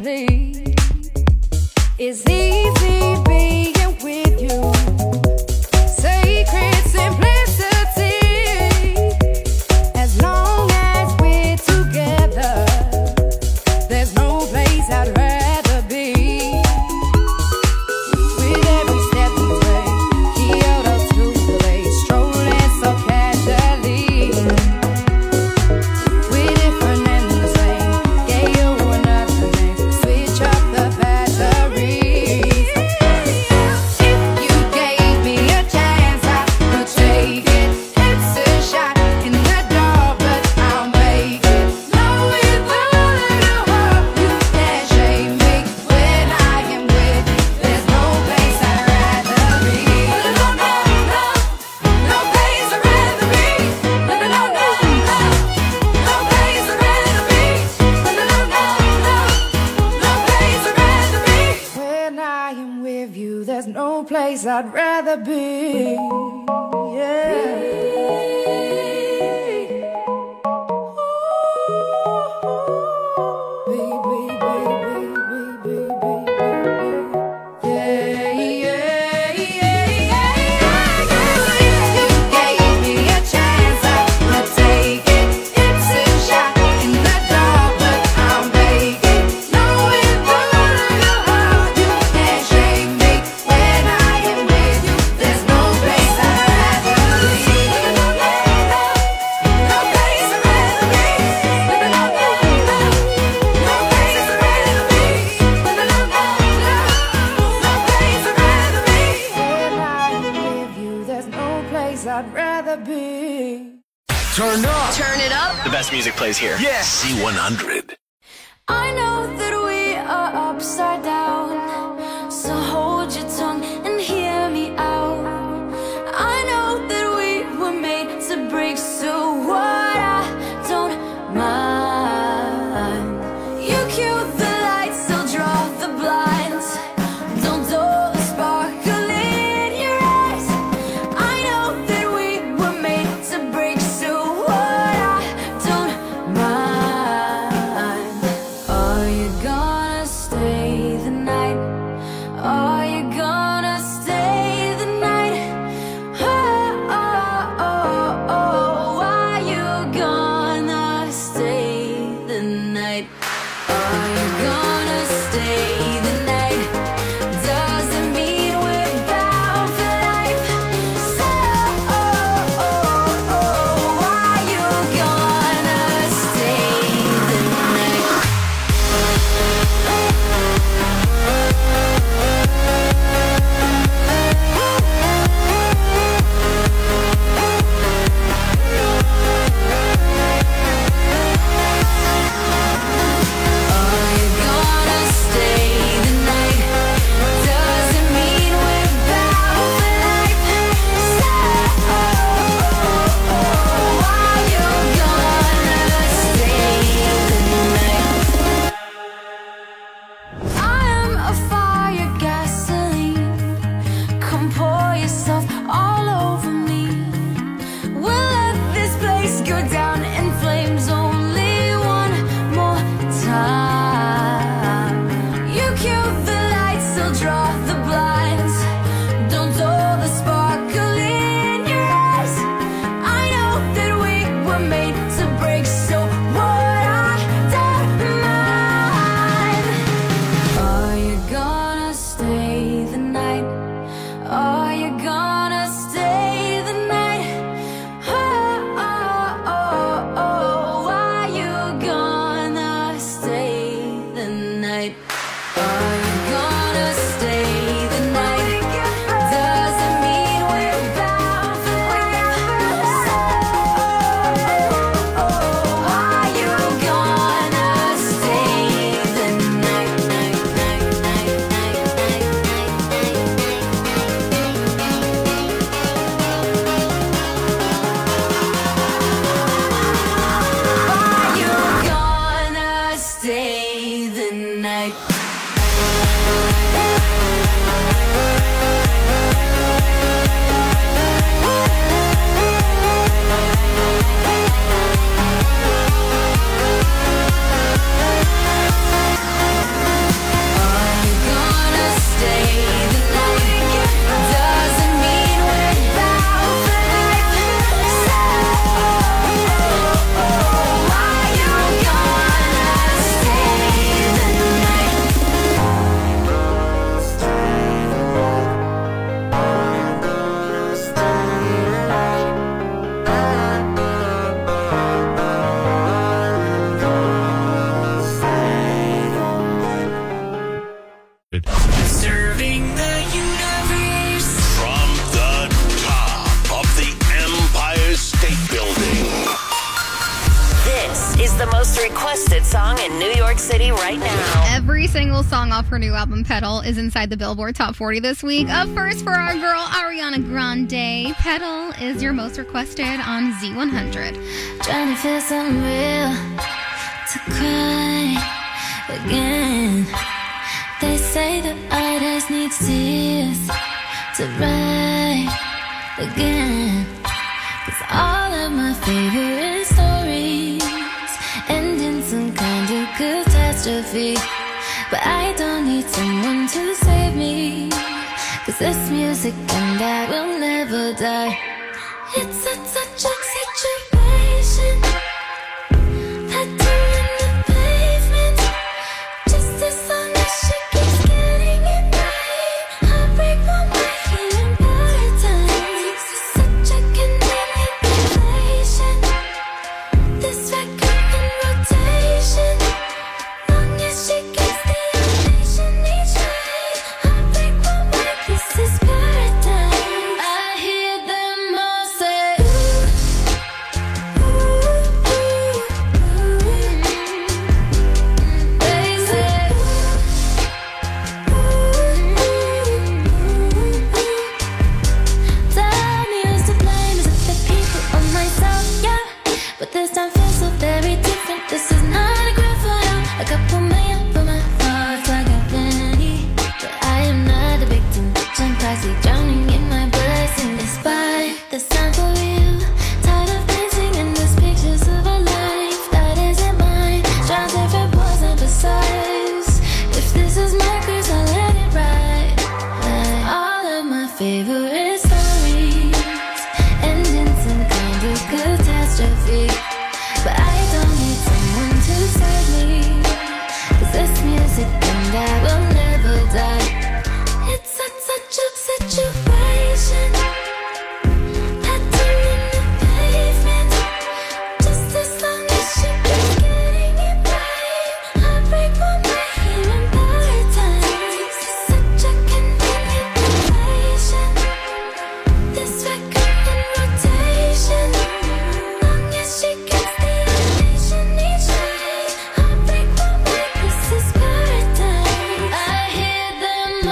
sleep. It's easy being with you. Sacred simplicity. As long as we're together, there's no place I'd rather be. With every step we take, Kyoto to the bay, strolling so casually. We're different and the same. Gave you another name. Switch up the batteries. If you gave me a chance, I would take it. It's a shot in the dark, but I'll make it. Knowing that I hope you can't shame me when I am with you. There's no place I'd rather be. No, no, no, no place I'd rather be. No, no, no, no, no place I'd rather be. No, no, no, no, no place I'd rather be. When I am with you, there's no place I'd rather be. I'd rather be. Turn up. Turn it up. The best music plays here. Yeah. C100. I know that we are upside down, so hold your tongue and hear me out. I know that we were made to break, so what I don't mind. You cue the lights, I'll draw the blinds. Don't dull the sparkle in your eyes. I know that we were made to break, so what I don't mind. Are you gonna stay the night? Are you gonna stay the night? Oh, oh, oh, oh. Are you gonna stay the night? Are you gonna stay the night? Doesn't mean we're bound for life. So, oh, oh, oh. Are you gonna stay the night? Are you gonna stay the night? Doesn't mean we're bound for life. So, are you gonna stay the night? I am a fire, gasoline. Come pour yourself all over me. We'll let this place go down in flames only one more time. You cue the lights, I'll draw the blinds. Don't dull the sparkle in your eyes. I know that we were made to break, so what I don't mind. Are you gonna stay the night? Are you gonna stay the night? Oh, oh, oh, oh. Are you gonna stay the night? Are you gonna stay the night? Doesn't mean we're bound for life. So, are you gonna stay the night? Are you gonna stay the night? Serving the universe. From the top of the Empire State Building. This is the most requested song in New York City right now. Every single song off her new album, Petal, is inside the Billboard Top 40 this week. Up first for our girl, Ariana Grande. Petal is your most requested on Z100. Trying to feel something real to cry again. They say that artists need tears to write again. 'Cause all of my favorite stories end in some kind of catastrophe. But I don't need someone to save me. 'Cause this music and I will never die. It's such a situation. That turn in the pavement. Just as long as she keeps getting it right. Heartbreak won't make it in paradise. Such a convenient relation. This record in rotation. Long as she gets the ovation each night. Heartbreak won't make this is paradise. I hear them all say, ooh, ooh, ooh, ooh. They say, ooh, ooh, ooh. Tell me who's to blame, is it the people or myself? Yeah, but this time feels so very different. This is not a grand photo. A couple million for my heart like a penny. But I am not a victim. I'm constantly drowning in my blessing. Despite the sound for you, tired of dancing in these pictures of a life that isn't mine. Trying different points and besides, if this is my curse, I'll let it ride. All of my favorite stories end in some kind of catastrophe. But I don't need someone to save me. 'Cause this music and I will never die. It's such a situation. That turn in the pavement. Just as long as she keeps getting it right. Heartbreak won't make it in paradise. Such a convenient relation. This record in rotation. Long as she gets the ovation each night. Heartbreak won't make this is paradise. I hear them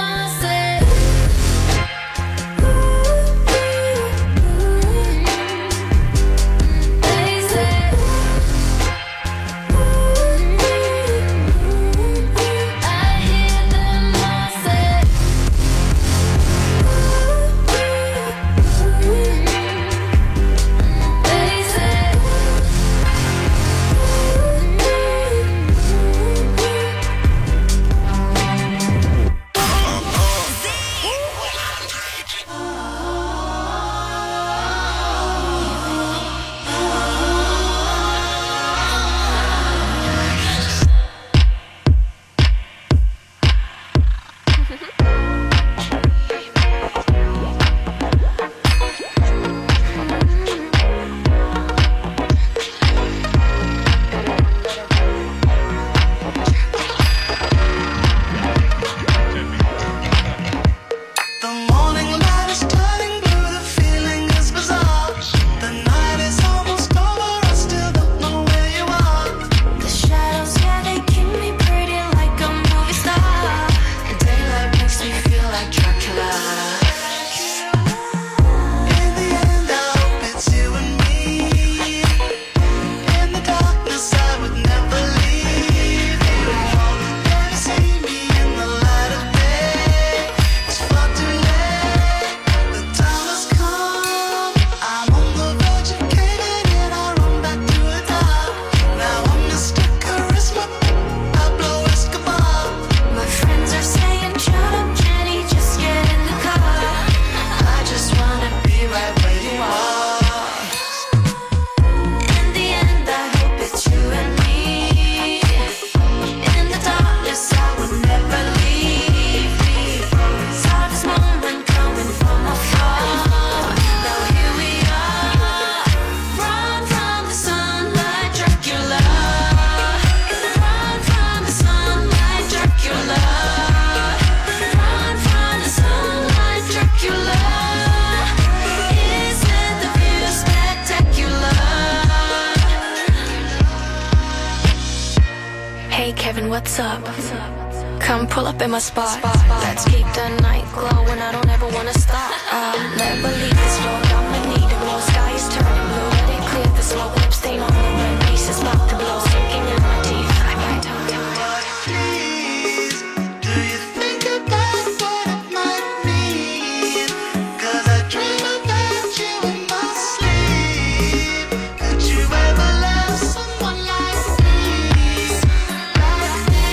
Come pull up in my spot. Let's keep the night glowing. I don't ever wanna stop. I'll never leave this road. I'ma need to glow. Sky is turning blue. Let it clear the slow. Lip stain on the red. Piece is about to blow. Sinking in my teeth. I might talk to Please, do you think about what it might mean? 'Cause I dream about you in my sleep. Could you ever love someone like me? Like me?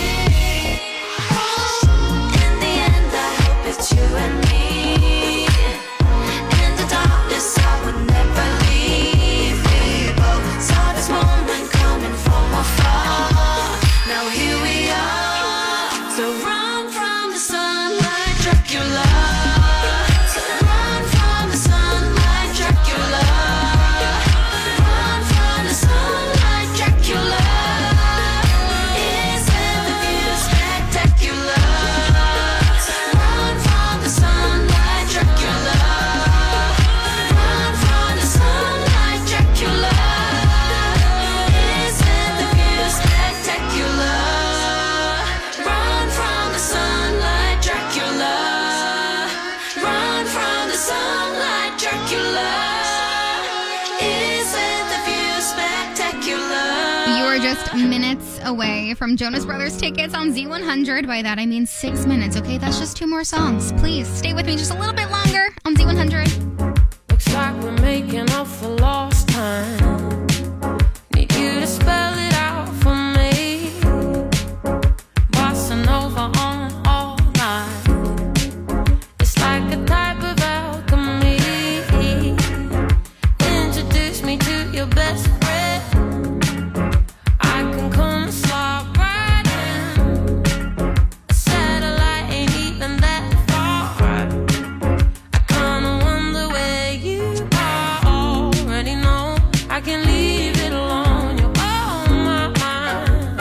In the end, I hope it's you and me. In the darkness, I would never leave. We both saw this moment coming from afar. Now here we are. So run from the sunlight, Dracula. So run from the sunlight, Dracula. Run from the sunlight, Dracula. Isn't the view spectacular? Run from the sunlight, Dracula. Run from the sunlight, Dracula. Isn't the view spectacular? Run from the sunlight, Dracula. Run from the sunlight, Dracula. Isn't the view spectacular? You are just minutes away from Jonas Brothers tickets on Z100. By that, I mean 6 minutes, okay? That's just 2 more songs. Please stay with me just a little bit longer on Z100. Looks like we're making up for lost time. Need you to spell it out for me. Bossa Nova on all night. It's like a type of alchemy. Introduce me to your best friend. I can come slide right in. A satellite ain't even that far. I kinda wonder where you are. Already know I can leave it alone. You're on my mind.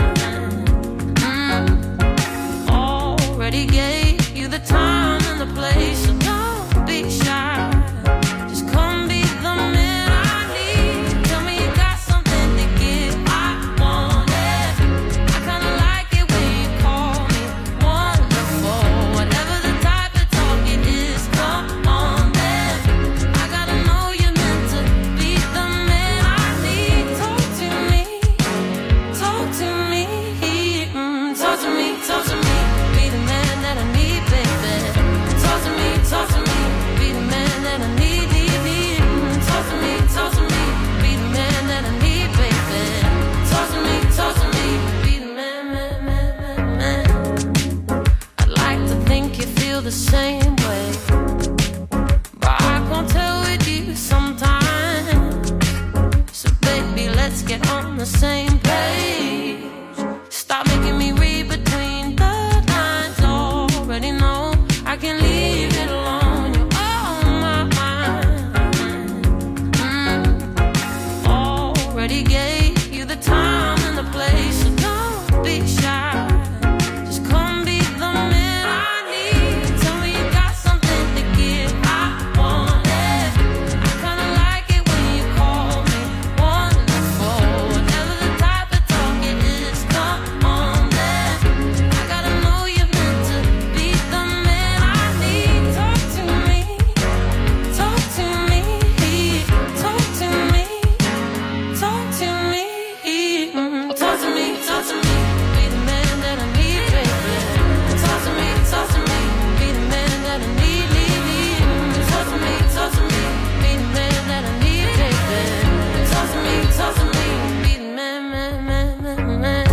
Already gave you the time and the place, so don't be shy. Just come be the man I need. Tell me you got something to give. I want it. I kinda like it when you call me wonderful. Whatever the type of talk it is, come on then. I gotta know you're meant to be the man I need. Talk to me, talk to me, talk to me, talk to me. Be the man that I need, baby. Talk to me, be the man that I need, need. Talk to me, be the man that I need, baby. Talk to me, be the man, man. I'd like to think you feel the same way, but I can't tell with you sometimes. So baby, let's get on the same page. Stop making me read between the lines. Already know I can leave it alone. You're on my mind. Already gave you the time and the place, so don't be shy. Just come be the man I need. Tell me you got something to give. I want it. I kinda like it when you call me wonderful. Whatever the type of talk it is, come on then. I gotta know you're meant to be the man I need. Talk to me, talk to me, talk to me, talk to me, talk to me, talk to me. Be the man that I need, baby. Talk to me, be the man that I need, need. Talk to me, be the man that I need, baby. Talk to me, be the man, man.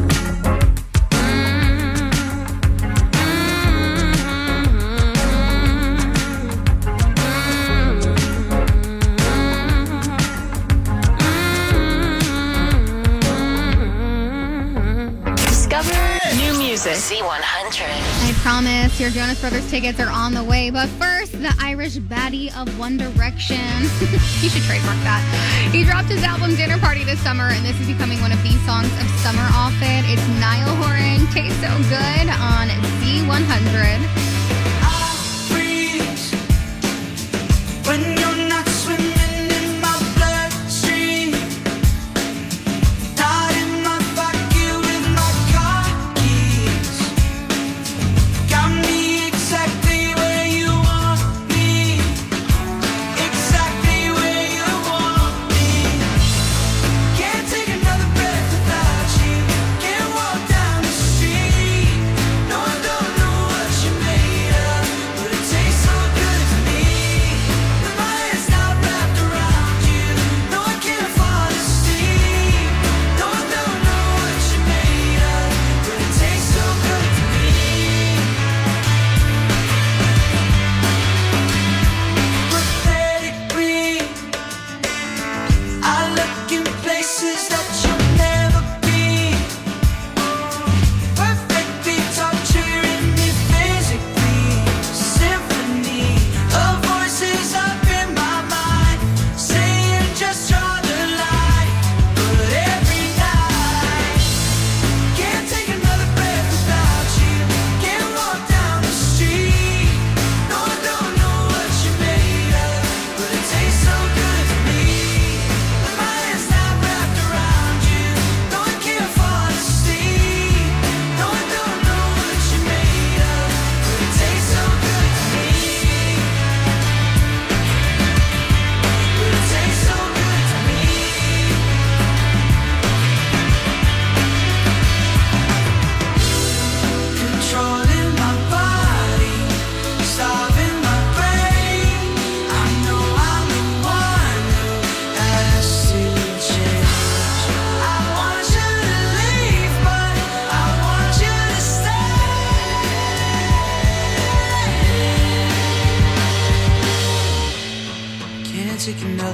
Discover new music. Z100. I promise your Jonas Brothers tickets are on the way. But first, the Irish baddie of One Direction. You should trademark that. He dropped his album Dinner Party this summer, and this is becoming one of the songs of summer off it. It's Niall Horan, Tastes So Good on Z100. Freeze when you're not swimming in my bloodstream. Tied in my pocket with my car keys.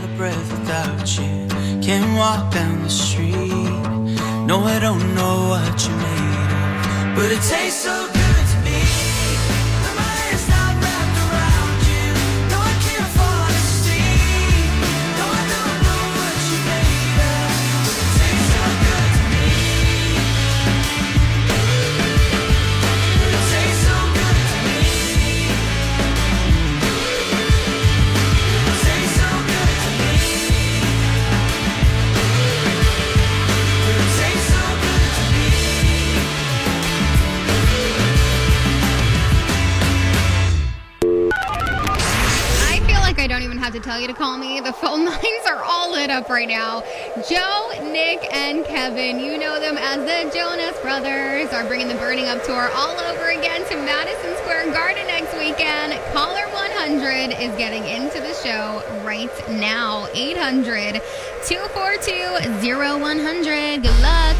out of breath without you. Can't walk down the street. No, I don't know what you made of, but it tastes so good to me. When my head's not wrapped around you. No, I can't fall asleep. No, I don't know what you made of, but it tastes so good to me. But it tastes so good to me. It tastes so good to me. But it tastes so good to me. I feel like I don't even have to tell you to call me. The phone lines are all lit up right now. Joe, Nick, and Kevin, you know them as the Jonas Brothers, are bringing the Burning Up tour all over again to Madison Square Garden next weekend. Caller 100 is getting into the show right now. 800-242-0100. Good luck.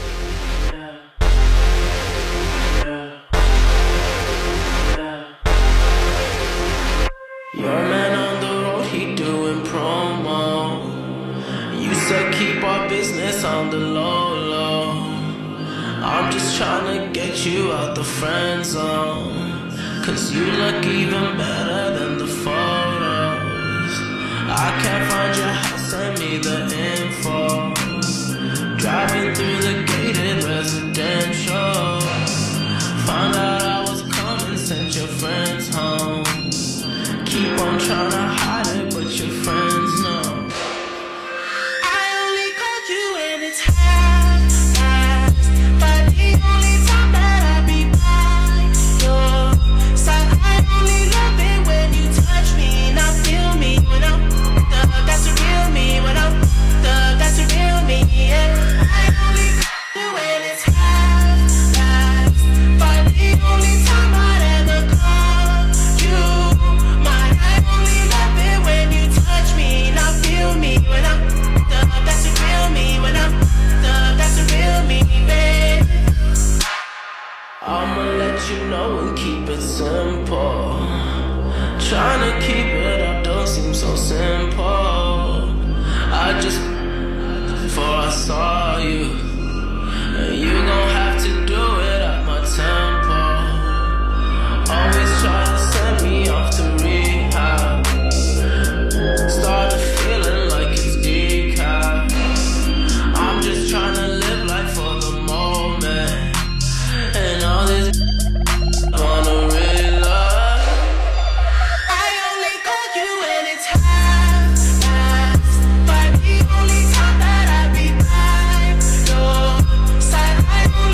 Your man on the road, he doing promo. You said keep our business on the low, low. I'm just trying to get you out the friend zone, 'cause you look even better than the photos. I can't find your house, send me the info. Driving through the gated residential. Found out I was coming, sent your friends home. Keep on trying to hide it, but your friends know. I only call you when it's half-assed, but the only time that I be by your side, I only love it when you touch me, not feel me when I'm up. That's the real me when I'm up. That's the real me. Yeah. I only call you when it's half-assed, but the only time I'd ever call you. I only love it when you touch me, not feel me when I'm up. That's the real me when I'm up. That's the real me, babe. I'ma let you know and keep it simple. Trying to keep it up don't seem so simple. I just before I saw you, and you gon' have to do it at my tempo. Always try to send me off to rehab. Started feeling like it's decaf. I'm just trying to live life for the moment, and all this wanna realize. I only call you when it's half-assed, but the only time that I be by your side, I only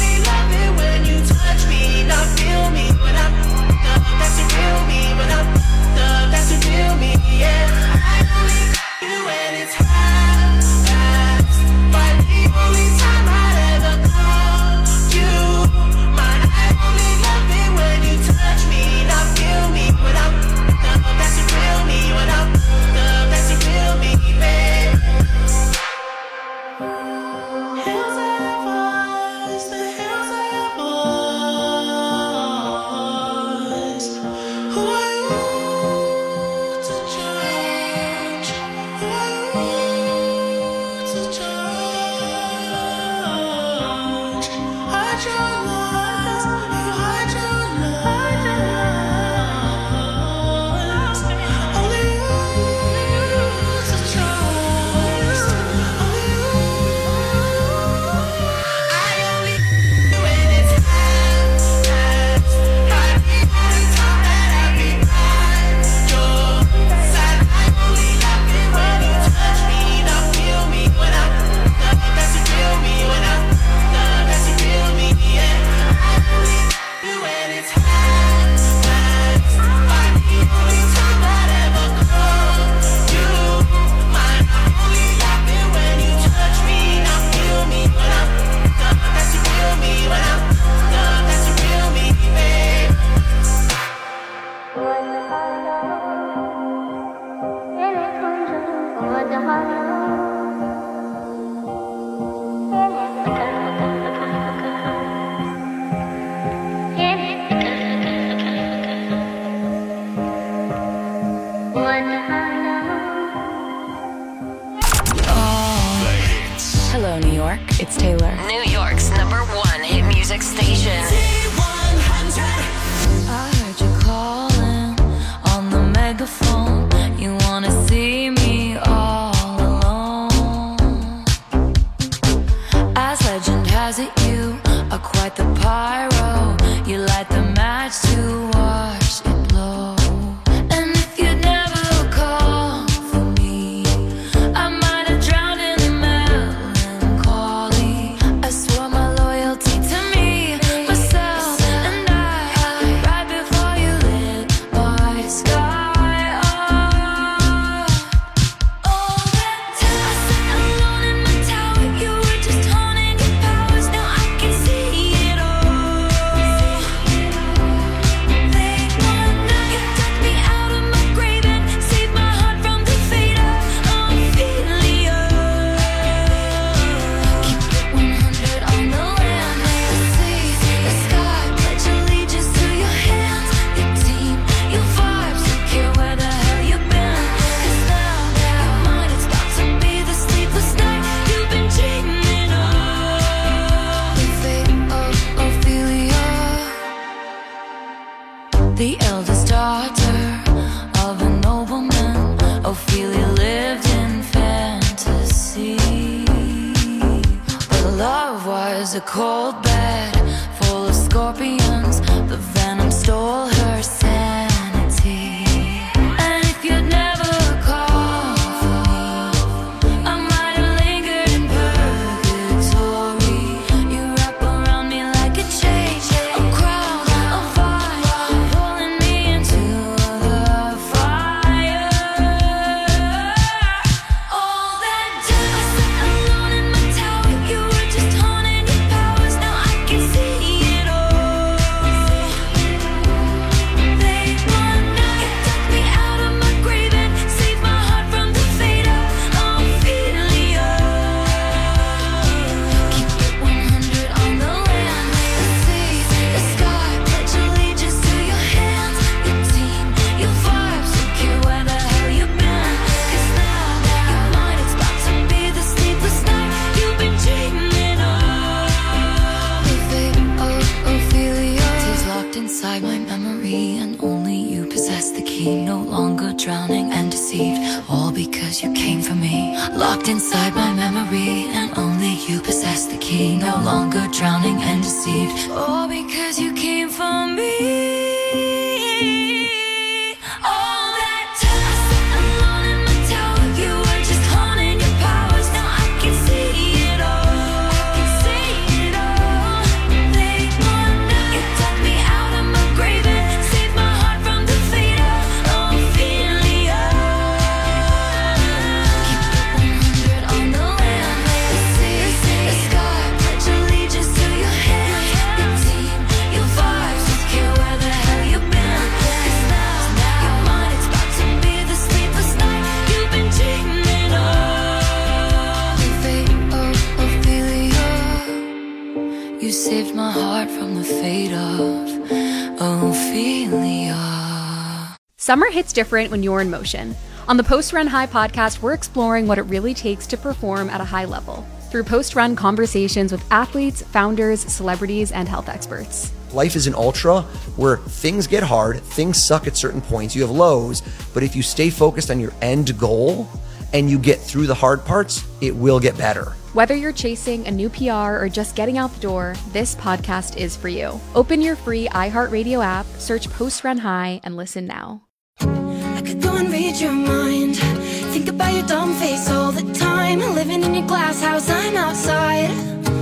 the eldest daughter of a nobleman. Ophelia lived in fantasy, but love was a cold bed full of scorpions. The venom stole her sanity. And if you'd never called for me, I might have lingered in purgatory. You wrap around me like a chain, a crown of fire, pulling me into the fire. All that time I sat alone in my tower, you were just haunting your powers. Now I can see it all. Late one night, you took me out of my grave and saved my heart from the fate of Ophelia. Keep it 100 on the land, the sea, the sky. Pledge allegiance to your hands, your team, your vibes. Don't care where the hell you've been, 'cause now you're mine. It's about to be the sleepless night you've been dreaming of. The fate of Ophelia is locked inside my memory, and only you possess the key. No longer drowning and deceived, all because you came for me. Locked inside my memory, and only you possess the key. No longer drowning and deceived, all because you came for me. All that time I sat alone in my tower, you were just haunting your powers. Now I can see it all. I can see it all. Late one night, you dug me out of my grave and saved my heart from the fate of Ophelia. Keep it 100 on the land, the sea, the sky. Pledge allegiance to your hands, your team, your vibes. Don't care where the hell you've been, 'cause now you're mine. It's about to be the sleepless night you've been dreaming of. The fate of Ophelia, you saved my heart from the fate of Ophelia. Summer hits different when you're in motion. On the Post Run High podcast, we're exploring what it really takes to perform at a high level through post-run conversations with athletes, founders, celebrities, and health experts. Life is an ultra where things get hard, things suck at certain points, you have lows, but if you stay focused on your end goal and you get through the hard parts, it will get better. Whether you're chasing a new PR or just getting out the door, this podcast is for you. Open your free iHeartRadio app, search Post Run High, and listen now. I could go and read your mind. Think about your dumb face all the time. Living in your glass house, I'm outside.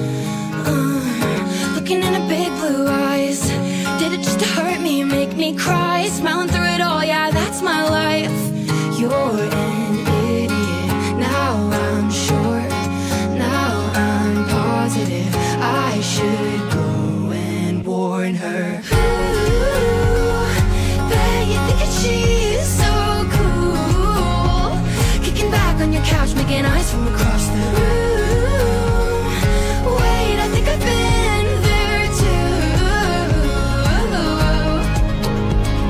Looking in her big blue eyes. Did it just to hurt me, make me cry? Smiling through it all, yeah, that's my life. You're an idiot. Now I'm sure. Now I'm positive. I should go and warn her. Ooh, bet you think that she's so cool. Kicking back on your couch, making eyes from across the room. Wait, I think I've been there too.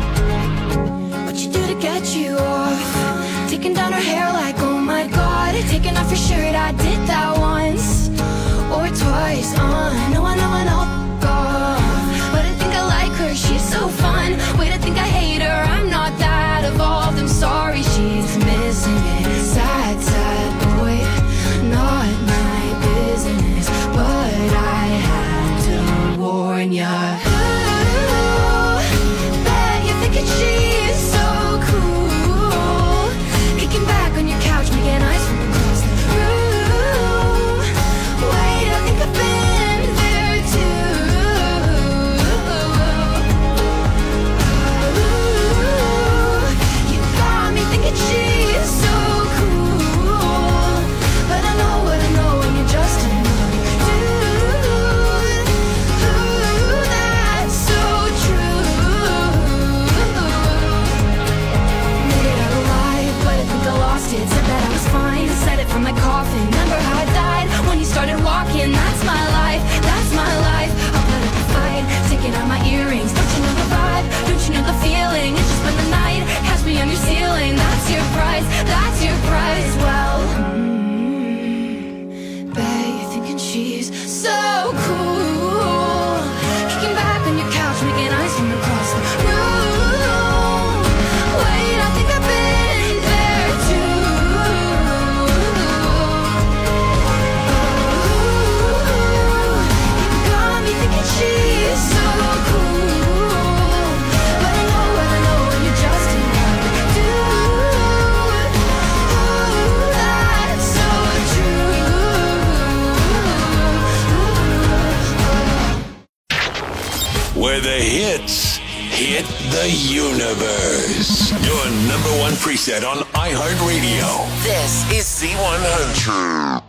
where the hits hit the universe. Your number one preset on iHeartRadio. This is Z100.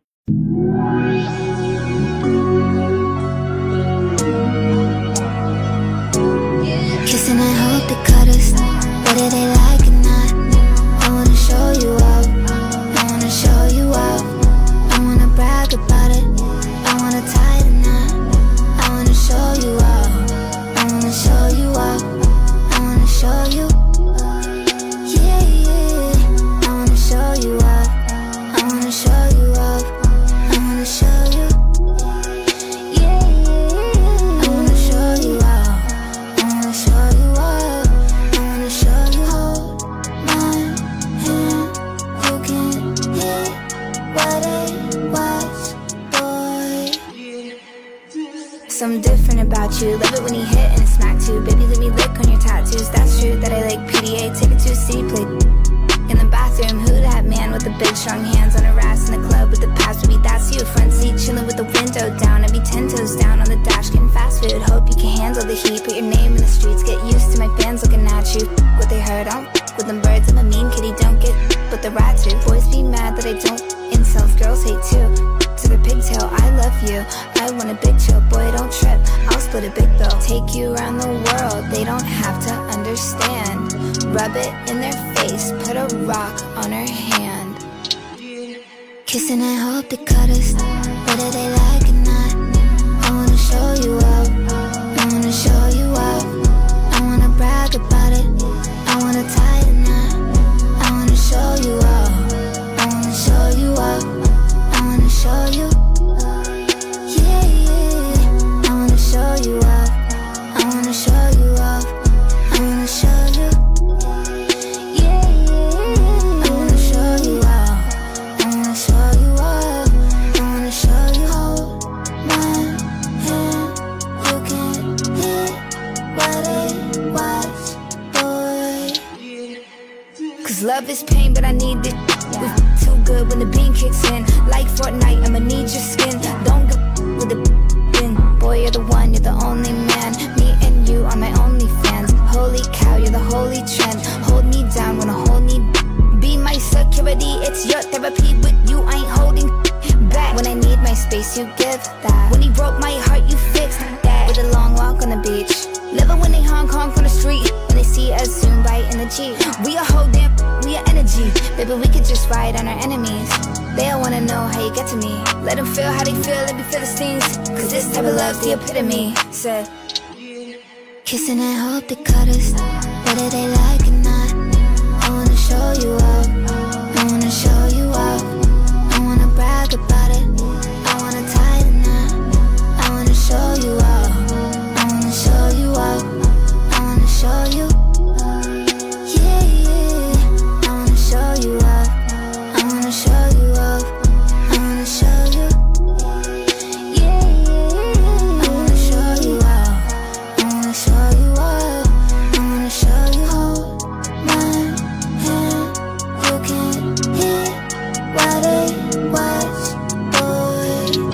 Kissing and hope to cut us. Whether they like it or not, I wanna show you up. I wanna show you up. I wanna brag about it. I wanna tie the knot. I wanna show you up. I wanna show you up. I wanna show you. Yeah, yeah. I wanna show you up. I wanna show you up. I wanna show you. Yeah, yeah. I wanna show you up. I wanna show you up. I wanna show you. Hold my hand. You can hear what it was, boy. Something different about you. Love it when you hit and it smack too. Baby, let me lick on your tattoos. That's true that I like PDA. Take it to a C plate. In the bathroom, who that man with the big strong hands on her ass in the club with the past? Baby, that's you. Front seat, chilling with the window down. I be 10 toes down on the dash, getting fast food. Hope you can handle the heat. Put your name in the streets. Get used to my fans looking at you. What they heard, I don't with them birds. I'm a mean kitty, don't get with the rat too. Boys be mad that I don't. Incels, girls hate too. To the pigtail, I love you. I want a big chill, boy, don't trip. I'll split a big bill. Take you around the world, they don't have to understand. Rub it in their face, put a rock on her hand. Kissing and hope to cut us, whether they like it or not. I wanna show you up. I wanna show you up. I wanna brag about it. I wanna tie the knot. I wanna show you up. I wanna show you up. I wanna show you. Yeah, yeah. I wanna show you up. I wanna show you up. I wanna show you. Yeah, yeah. I wanna show you up. I wanna show you up. I wanna show you. Hold my hand. You can hear what it was, boy. Cause love is pain, but I need it. We too good when the beam kicks in. Like Fortnite, I'ma need your skin. Don't go with the bin. Boy, you're the one, you're the only man. Me and you are my only fans. Holy cow, you're the holy trend. Hold me down when I hold me. Be my security, it's your therapy. With you, I ain't holding back. When I need my space, you give that. When he broke my heart, you fixed that. With a long walk on the beach. Living when they honk on the street. When they see us soon bite in the Jeep. We a whole damn, we a energy. Baby, we could just ride on our enemies. They all wanna know how you get to me. Let them feel how they feel, let me feel the stings. Cause this type of love's the epitome. Said, kissing and hope to cut us, whether they like it or not. I wanna show you up. I wanna show you up. I wanna brag about it. I wanna tie the knot. I wanna show you up. I wanna show you up. I wanna show you. Yeah, yeah. I wanna show you up. I wanna show you up. I wanna show you. Yeah, yeah. I wanna show you up. I wanna show you up. I wanna show you. Hold my hand. You can hear what it was, boy.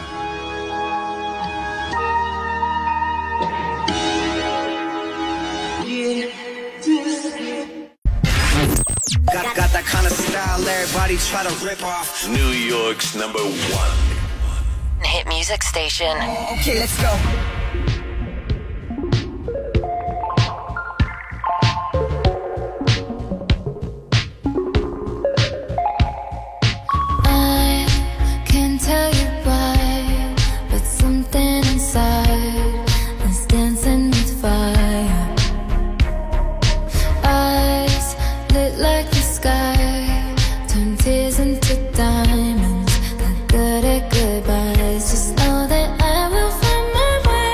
Got that kind of style everybody try to rip off. New York's number one hit music station. Okay, let's go. I can't tell you why, but something inside is dancing with fire. Eyes lit like the sky, turn tears into diamonds. Got good at goodbyes. Just know that I will find my way.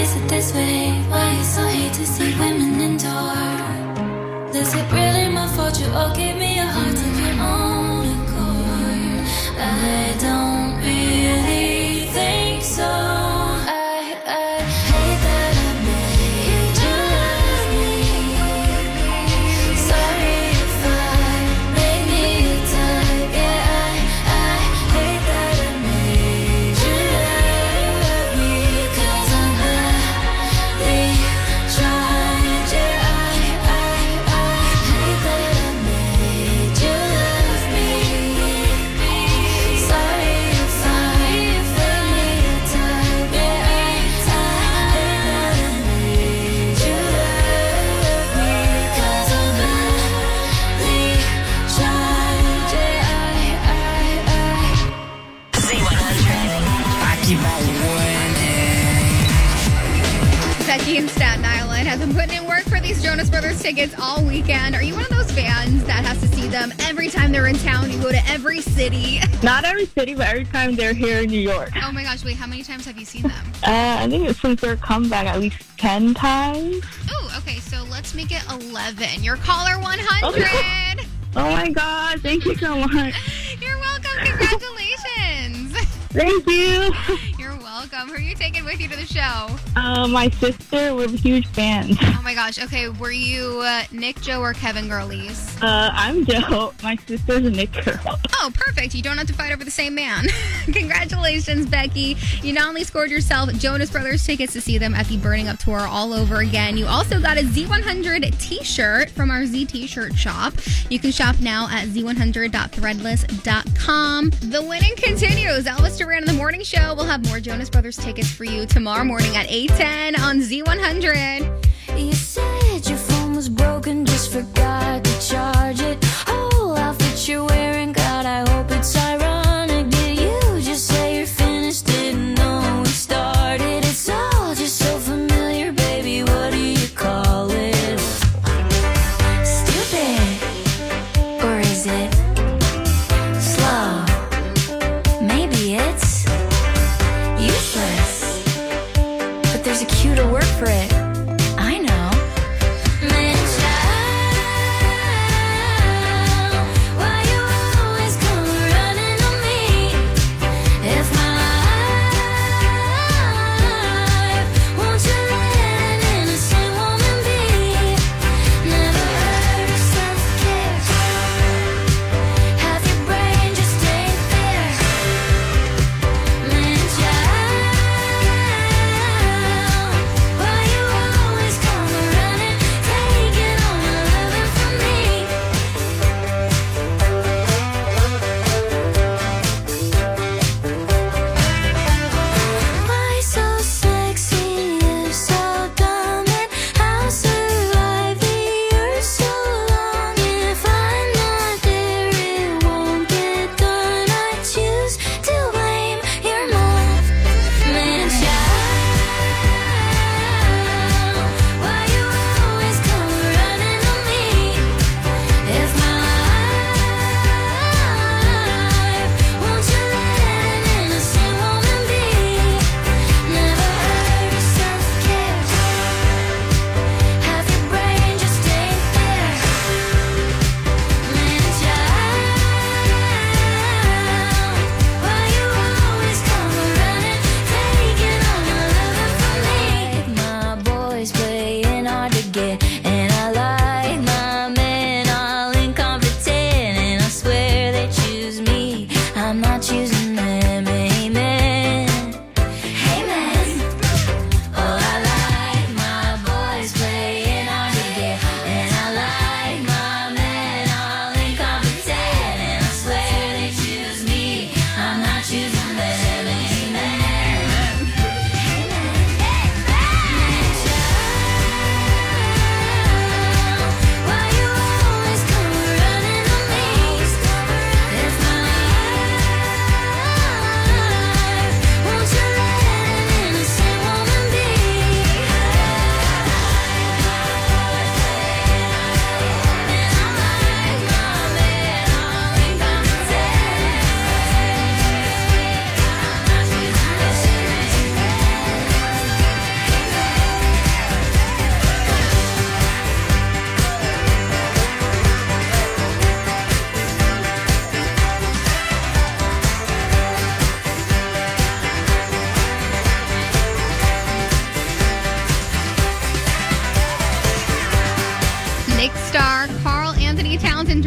is it this way? Why you so hate to see women endure? Is it really my fault you all gave me a heart of your own accord? I don't really think so. I hate that I made you love me. Sorry if I made me a type. Yeah, I hate that I made you love me. 'Cause I'm really trying. Yeah, I hate that I made you love me. Sorry if I made me a type. Yeah, I hate that I made you love me. 'Cause I'm really trying. Yeah, Z100. I keep on winning. Becky in Staten Island has been putting in work for these Jonas Brothers tickets all weekend. Are you one of those fans that has to see them every time they're in town? You go to every city. Not every city, but every time they're here in New York. Oh my gosh, wait, how many times have you seen them? I think it's since their comeback at least 10 times. Oh, okay, so let's make it 11. You're caller 100. Oh my God, thank you so much. You're welcome. Congratulations. Thank you. You're welcome. Who are you taking with you to the show? My sister, we're huge fans. Oh my gosh. Okay, were you Nick, Joe, or Kevin girlies? I'm Joe. My sister's a Nick girl. Oh, perfect. You don't have to fight over the same man. Congratulations, Becky. You not only scored yourself Jonas Brothers tickets to see them at the Burning Up Tour all over again, you also got a Z100 t-shirt from our Z t-shirt shop. You can shop now at z100.threadless.com. The winning continues. Elvis Duran in the Morning Show will have more Jonas Brothers tickets for you tomorrow morning at 8:10 on Z100. you said your phone was broken, just forgot to charge it. Whole outfit you're wearing, God, I hope it's ironic. Did you just say you're finished? Didn't know we started. It's all just so familiar, baby. What do you call it? Stupid, or is it slow? Maybe it's useless, but there's a cuter word for it. I know. Man, child, why you always come running on me? If my life, won't you let an innocent woman be? Never hurt yourself, care. Half your brain just ain't there. Man, child, why you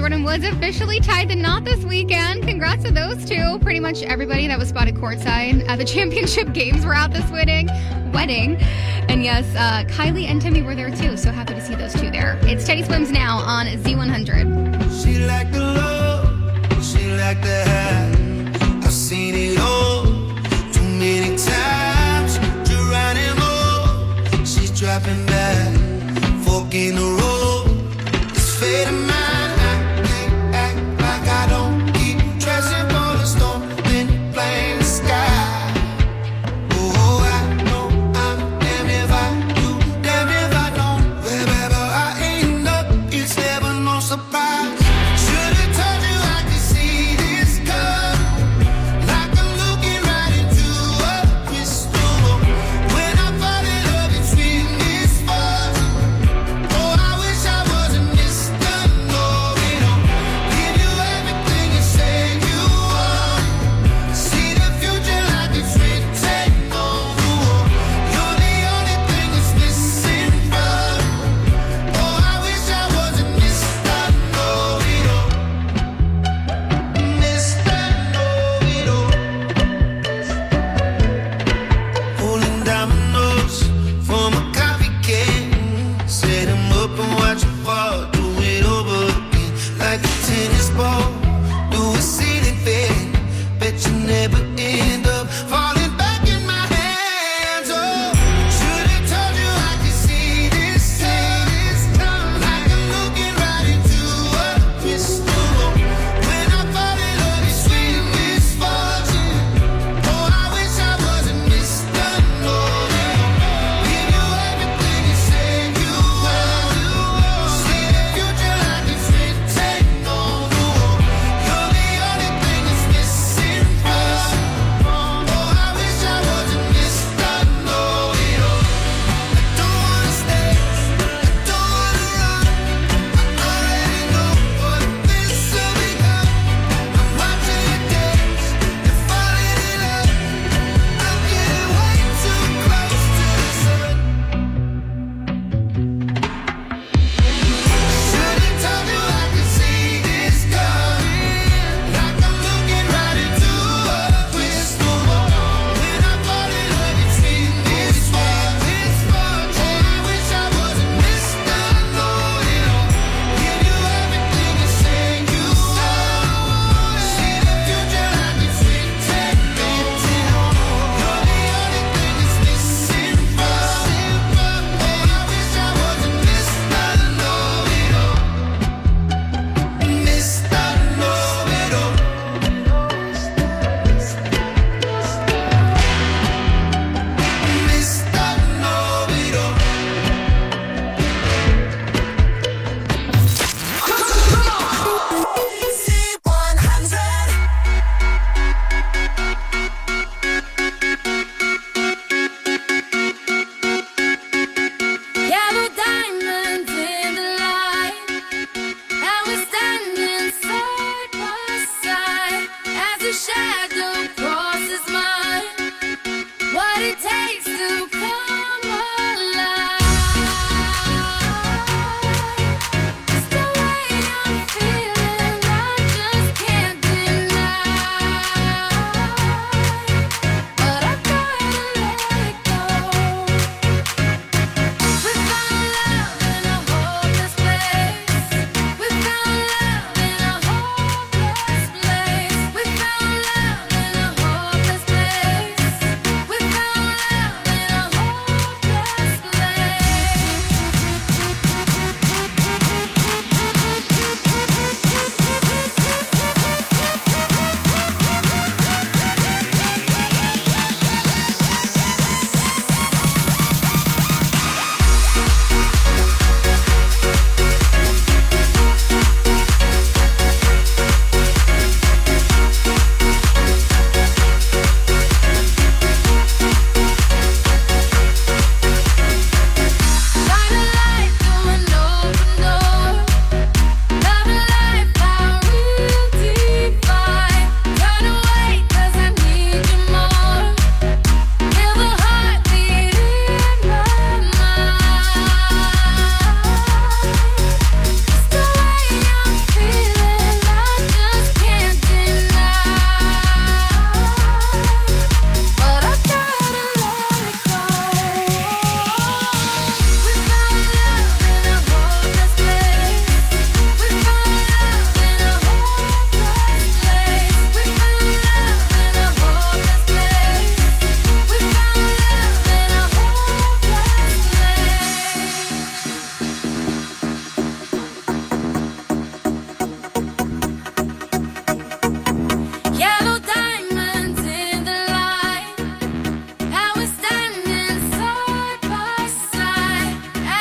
Jordan Woods officially tied the knot this weekend. Congrats to those two. Pretty much everybody that was spotted courtside at the championship games were at this wedding. And yes, Kylie and Timmy were there too, so happy to see those two there. It's Teddy Swims now on Z100. She like the love, she like the high. I've seen it all too many times. Geronimo, she's dropping back, fork in the road. It's fate of mine. I can't act like I don't keep dressing for the storm, then blame the sky. Oh, I know I'm damn if I do, damn if I don't. Wherever I end up, it's never no surprise. Should've told you I could see this coming, like I'm looking right into a crystal ball. When I fall in love, it's been this far. Oh, I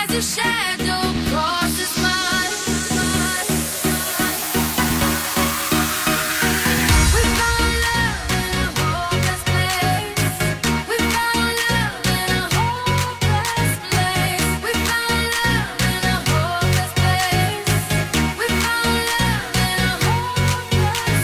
the shadow crosses mine. We found love in a hopeless place. We found love in a hopeless place. We found love in a hopeless place. We found love in a hopeless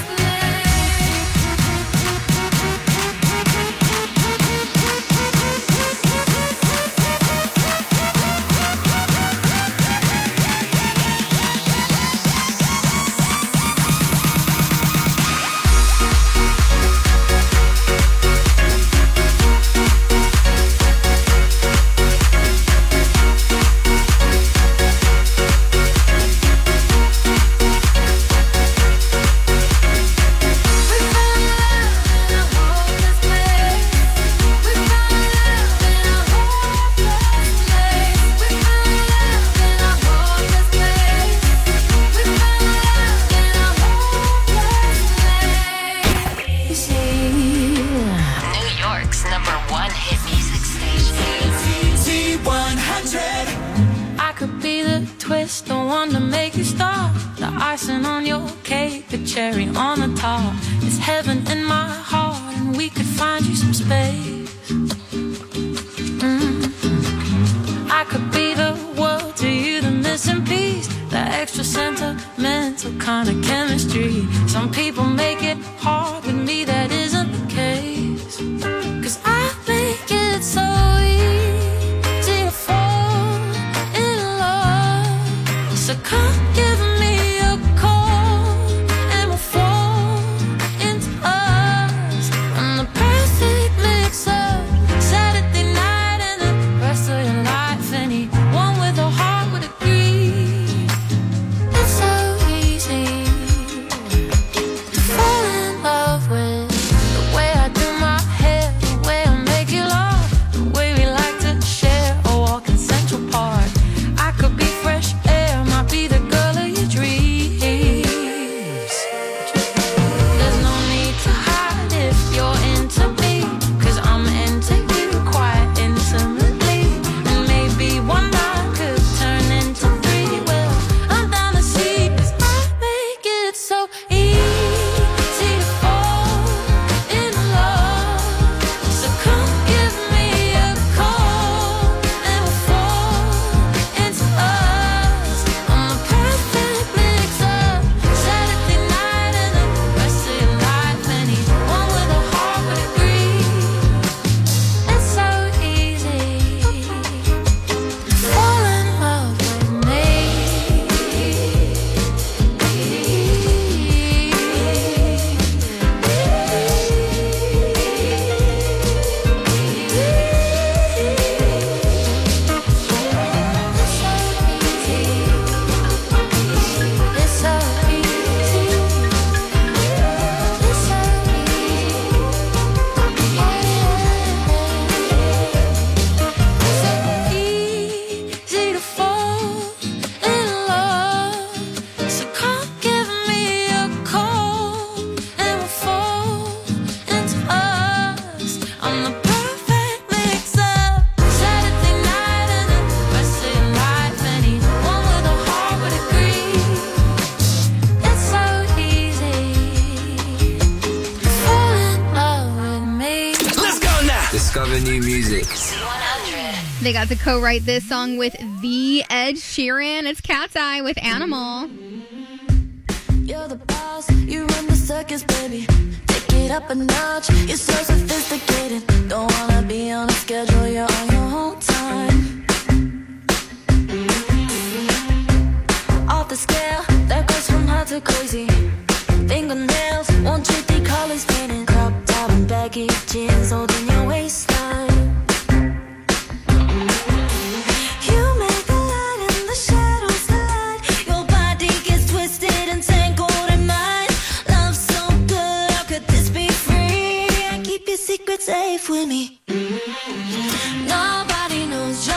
New York's #1 hit music station. Z100. I could be the twist, the one to make you stop. The icing on your cake, the cherry on the top. It's heaven in my heart, and we could find you some space. I could be the world to you, the missing piece, the extra sentimental kind of chemistry. Some people make it hard, with me that isn't the case. 'Cause I make it so easy to fall in love. So come give me a call, and we'll fall into us. I'm the perfect mix of Saturday night and the rest of your life. Anyone with a heart would agree. It's so easy to fall in love with the way I do my hair, the way I make you laugh, the way we like to share a walk in Central Park. I could be fresh air, might be the girl of your dreams. There's no need to hide if you're into me, 'cause I'm into you quite intimately. And maybe one night could turn into three. Well, I'm down to see, 'cause I make it so easy to fall in love. So come give me a call, and we'll fall into us. I'm the perfect mix of Saturday night and the rest of your life. Anyone with a heart would agree. It's so easy to fall in love with me. It's so easy. It's so easy to fall in love. So come give me a call, and we'll fall into us. I'm the perfect mix of Saturday night and the rest of your life. Anyone with a heart would agree. It's so easy to fall in love with me. Let's go now. Discover new music. They got to co-write this song with the Ed Sheeran. It's Cat's Eye with Animal. You're the boss, you run the circus, baby. Take it up a notch, you're so sophisticated. Don't wanna be on a schedule, you're on your own time. Off the scale, that goes from hot to crazy. Fingernails, won't treat the colors painted. Crop top and baggy jeans holding your waistline. You make the light and the shadows collide. Your body gets twisted and tangled in mine. Love so good, how could this be free? I keep your secret safe with me. Nobody knows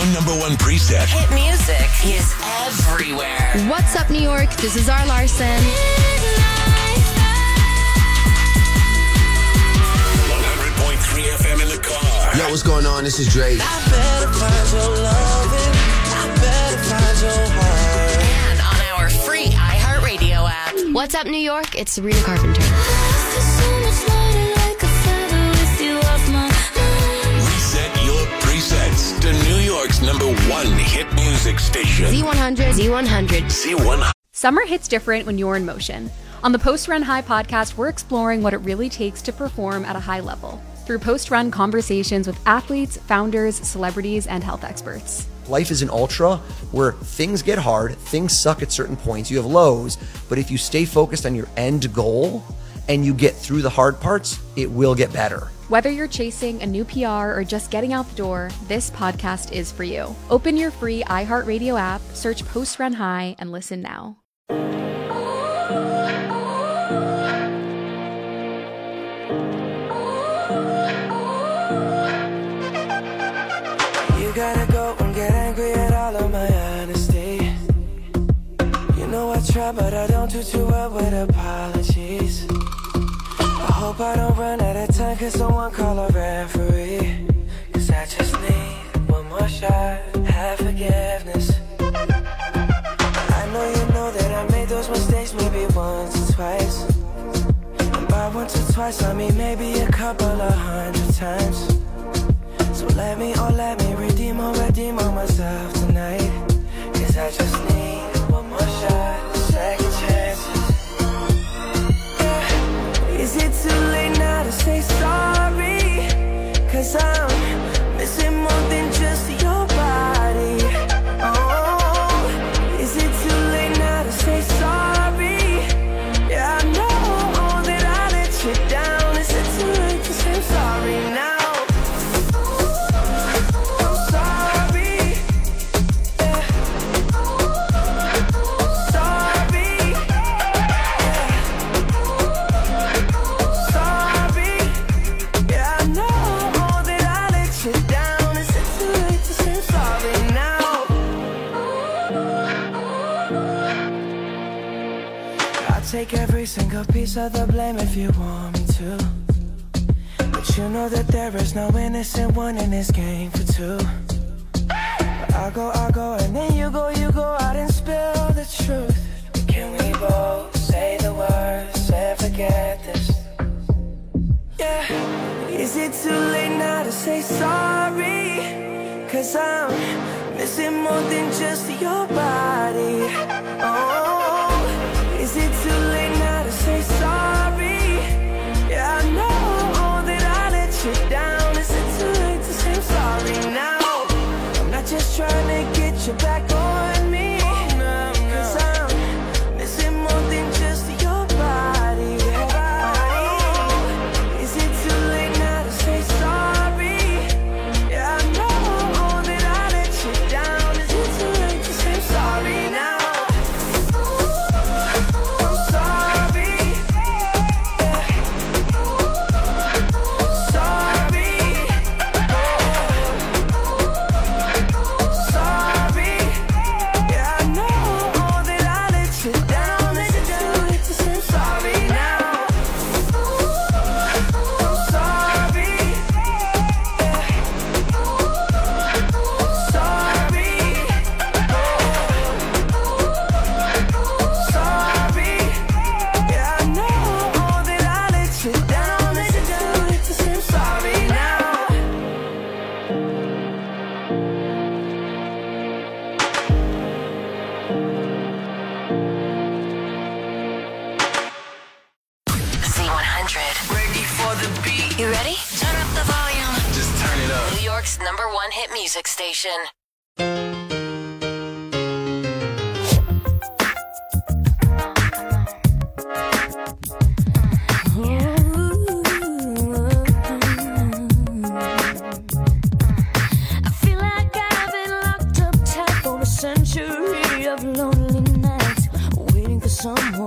number one preset. Hit music is everywhere. What's up, New York? This is Zara Larson. 100.3 FM in the car. Yo, what's going on? This is Drake. I better find your loving. I better find your heart. And on our free iHeartRadio app. What's up, New York? It's Sabrina Carpenter. Reset your presets to New York's number one hit music station. Z100. Z100. Summer hits different when you're in motion. On the Post Run High podcast, we're exploring what it really takes to perform at a high level through post-run conversations with athletes, founders, celebrities, and health experts. Life is an ultra where things get hard, things suck at certain points, you have lows, but if you stay focused on your end goal and you get through the hard parts, it will get better. Whether you're chasing a new PR or just getting out the door, this podcast is for you. Open your free iHeartRadio app, search Post Run High, and listen now. You gotta go and get angry at all of my honesty. You know I try, but I don't do too well with apologies. I hope I don't run out of time, cause someone call a referee. Cause I just need one more shot, have forgiveness. I know you know that I made those mistakes maybe once or twice. And by once or twice I mean maybe a couple of 100 times. So let me redeem on myself tonight. Cause I just need one more shot, second chances. Yeah. Is it too late now to say sorry? Cause I'm missing more than just your body. Oh, is it too late now to say sorry? Yeah, I know that I let you down. Is it too late to say sorry now? Take every single piece of the blame if you want me to. But you know that there is no innocent one in this game for two. But I go, and then you go out and spill the truth. But can we both say the words and forget this? Yeah. Is it too late now to say sorry? Cause I'm missing more than just your body. Oh, is it too late now to say sorry? Yeah, I know that I let you down. Is it too late to say sorry now? I'm not just trying to get you back on me. Cause I'm missing more than just your body. Oh, is it too late now to say sorry? Yeah, I know that I let you down. Is it too late to say sorry now? You ready? Turn up the volume. Just turn it up. New York's number one hit music station. I feel like I've been locked up tight for a century of lonely nights, waiting for someone